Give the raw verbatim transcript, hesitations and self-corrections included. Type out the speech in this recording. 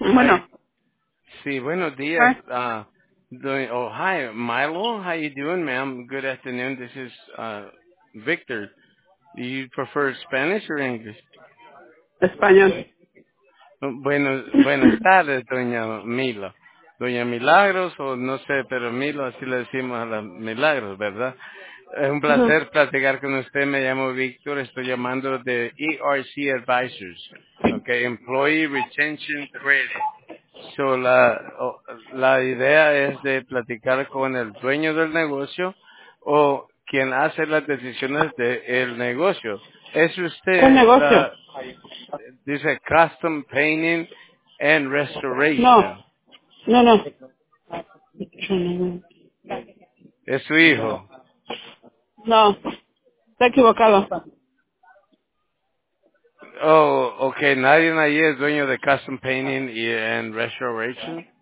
Bueno, Hi. Sí, buenos días. hi, Uh, doing, oh, hi, Milo. How you doing, ma'am? Good afternoon. This is uh, Victor. Do you prefer Spanish or English? español. Bueno, buenas tardes, doña Milo. Doña Milagros, o no sé, pero Milo, así le decimos a las Milagros, ¿verdad? Es un Ujú. placer platicar con usted. Me llamo Víctor, estoy llamando de E R C Advisors, okay, Employee Retention Credit. So, la, o- la idea es de platicar con el dueño del negocio o quien hace las decisiones del negocio. Es ¿Qué usted negocio? la, dice Custom Painting and No, Restoration. no, no. Es su hijo. No, está equivocado. Oh, okay. Nadie allí es dueño de Custom Painting y and Restoration.